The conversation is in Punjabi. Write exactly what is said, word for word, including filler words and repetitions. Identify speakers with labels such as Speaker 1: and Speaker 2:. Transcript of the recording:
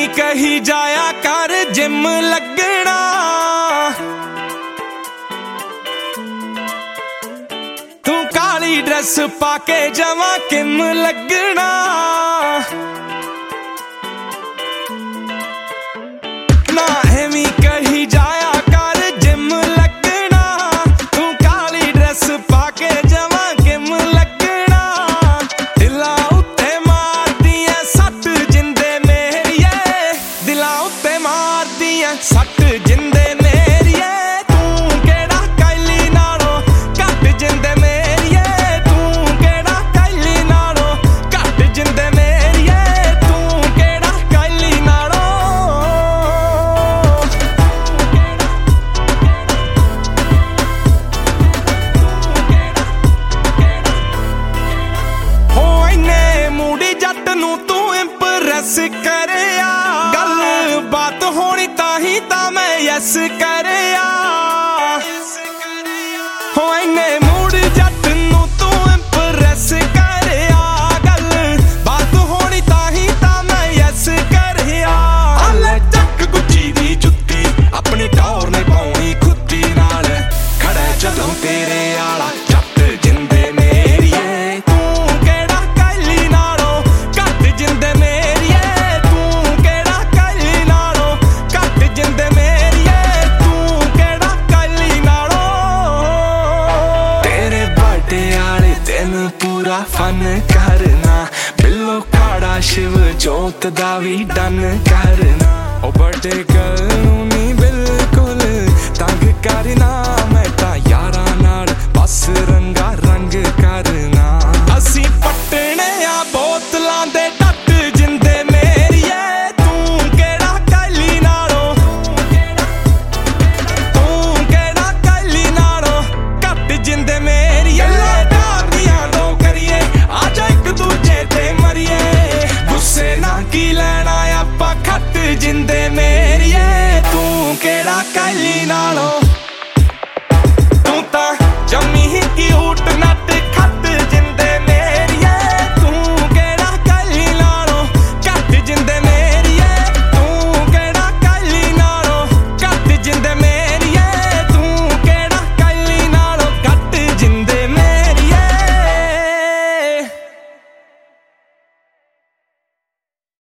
Speaker 1: ਕਹੀ ਜਾਇਆ ਕਰ ਜਿਮ ਲੱਗਣਾ। ਤੂੰ ਕਾਲੀ ਡਰੈਸ ਪਾ ਕੇ ਜਾਵਾਂ ਕਿਮ ਲੱਗਣਾ। ਨਾ ਐਵੇਂ ਕਹੀ ਜਾਇਆ ਕਰ ਜਿਮ ਲੱਗਣਾ। ਤੂੰ ਕਾਲੀ ਡਰੈਸ ਪਾ ਕੇ ਜਾਵਾਂ ਕਿਮ ਲੱਗਣਾ। ਦਿਲਾਂ ਉੱਤੇ ਮਾਰਦੀ ਐ ਸੱਟ ਜਿੰਦੇ ਮੇਰੀਏ, ਦਿਲਾਂ ਉੱਤੇ ਮਾਰਦੀ ਐ ਸੱਟ ਜਿੰਦੇ ਮੇਰੀਏ। ਤੂੰ ਕਿਹੜਾ ਕਾਇਲੀ ਨਾਲੋਂ ਘੱਟ ਜਿੰਦੇ ਮੇਰੀਏ। ਤੂੰ ਕਿਹੜਾ ਕਾਇਲੀ ਨਾਲੋਂ ਘੱਟ ਜਿੰਦੇ ਮੇਰੀਏ। ਤੂੰ ਕਿਹੜਾ ਕਾਇਲੀ ਨਾਲੋਂ। ਹੋ ਇੰਨੇ ਮੂਡੀ ਜੱਟ ਨੂੰ ਤੂੰ ਇੰਪ੍ਰੈਸ ਕਰਿਆ। ਗੱਲ ਬਾਤ ਹੋਣੀ ਤਾਂ ਹੀ ਤਾਂ ਮੈਂ ਯੈਸ ਕਰਿਆ। ਹੋ ਇੰਨੇ ਮੂਡੀ ਜੱਟ ਨੂੰ ਤੂੰ ਇੰਪ੍ਰੈਸ ਕਰਿਆ। ਗੱਲ ਬਾਤ ਹੋਣੀ ਤਾਂ ਹੀ ਤਾਂ ਮੈਂ ਯੈਸ ਕਰਿਆ। ਆ ਲੈ ਚੱਕ ਗੁੱਚੀ ਦੀ ਜੁੱਤੀ ਆਪਣੀ ਟੌਰ ਨੇ ਪਾਉਣੀ ਖੁੱਦੀ ਨਾਲ। ਖੜਾ ਜਦੋਂ ਤੇਰੇ ਆਲਾ ਜੱਟ ਜਿੰਦੇ ਮੇਰੀਏ। ਤੂੰ ਕਿਹੜਾ ਕਾਇਲੀ ਨਾਲੋਂ ਘੱਟ ਜਿੰਦੇ ਮੇਰੀਏ। ਤੂੰ ਕਿਹੜਾ ਕਾਇਲੀ ਨਾਲੋਂ ਘੱਟ ਜਿੰਦੇ ਮੇਰੀਏ। ਤੂੰ ਕਿਹੜਾ ਕਾਇਲੀ ਨਾਲੋਂ। ਤੇਰੇ ਬਰਥਡੇ ਵਾਲੇ ਦਿਨ ਪੂਰਾ ਫਨ ਕਰਨਾ। ਬਿੱਲੋ ਕਾੜਾ ਸ਼ਿਵ ਜੋਤ ਦਾ ਵੀ ਡਨ ਕਰਨਾ। ਉਹ ਬਰਥਡੇ ਗਰਲ ਨੂੰ ਨੀ ਬਿਲਕੁਲ ਤੰਗ ਕਰਨਾ। ਮੈਂ ਤਾਂ ਯਾਰਾਂ ਨਾਲ ਬਸ ਰੰਗਾ ਰੰਗ ਕਰਨਾ। ਅਸੀਂ ਪੱਟਣੇ ਆ ਬੋਤਲਾਂ ਦੇ ਟੱਟ ਜਿੰਦੇ ਮੇਰੀਏ। ਤੂੰ ਕਿਹੜਾ ਕਾਇਲੀ ਨਾਲੋਂ। ਤੂੰ ਕਿਹੜਾ ਕਾਇਲੀ ਨਾਲੋਂ ਘੱਟ ਜਿੰਦੇ ਮੇਰੀਏ। ਦਾਦੀਆਂ ਦੋ ਕਰੀਏ ਆ ਜਾ ਇੱਕ ਦੂਜੇ ਤੇ ਮਰੀਏ। ਗੁੱਸੇ ਨਾ ਕੀ ਲੈਣਾ ਆਪਾਂ ਖੱਟ ਜਿੰਦੇ ਮੇਰੀਏ। ਤੂੰ ਕਿਹੜਾ ਕਾਇਲੀ ਨਾਲੋਂ।